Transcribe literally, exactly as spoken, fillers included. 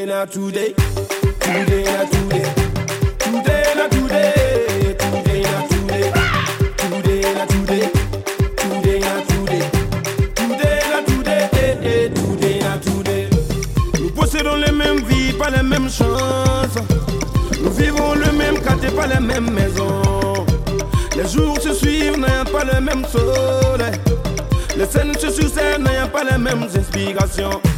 Today na today, today na today, today na today, today na today, today na today, today na today, today na today, eh, eh, today na today. Nous possédons les mêmes vies, pas les mêmes chances. Nous vivons le même quartier, pas les mêmes maisons. Les jours se suivent, n'ayant pas le même soleil. Les scènes se succèdent, n'ayant pas les mêmes inspirations.